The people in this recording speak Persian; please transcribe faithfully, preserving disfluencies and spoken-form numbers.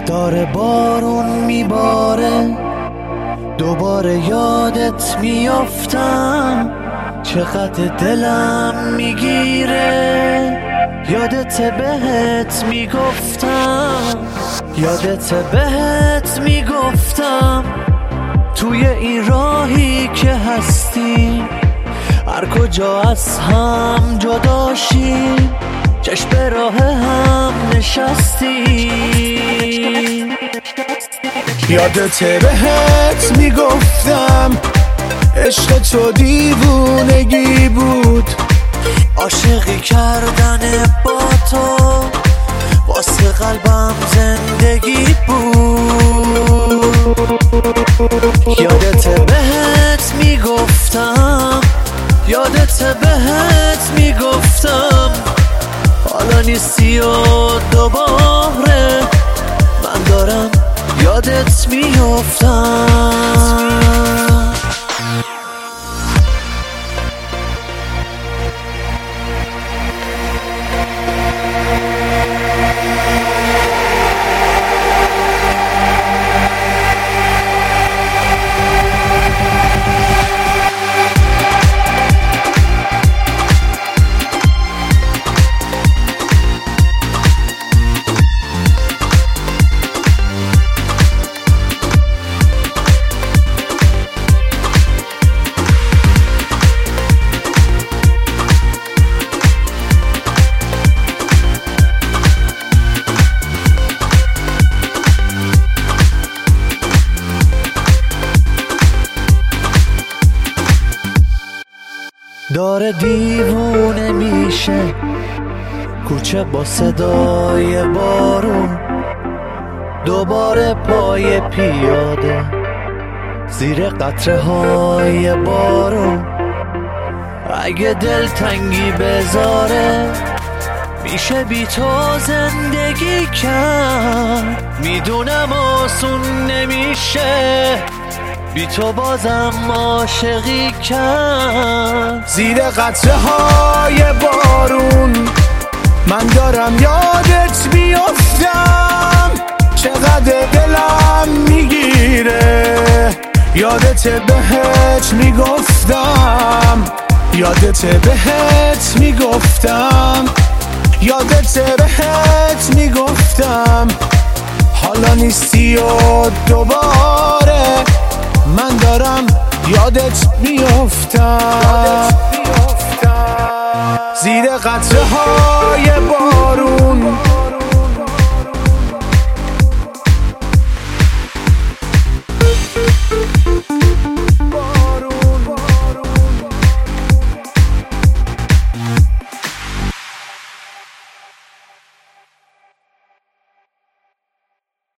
داره بارون میباره، دوباره یادت میافتم، چقدر دلم میگیره. یادت بهت میگفتم، یادت بهت میگفتم، توی این راهی که هستی هر کجا از هم جداشیم، چشم به راه هم نشستی. یادت بهت میگفتم عشق تو دیوونگی بود، عاشقی کردن با تو واسه قلبم زندگی بود. یادت بهت میگفتم، یادت بهت میگفتم، حالا نیستی و دوباره من دارم یادت میافتم. داره دیوونه میشه کوچه با صدای بارون، دوباره پای پیاده زیر قطره های بارون. اگه دلتنگی بذاره میشه بی تو زندگی کرد، میدونم آسون نمیشه بی تو بازم عاشقی کرد. زیر قطره های بارون من دارم یادت میافتم، چقدر دلم میگیره. یادت بهت میگفتم، یادت بهت میگفتم، یادت بهت میگفتم، حالا نیستی و دوباره من دارم یادت میافتم.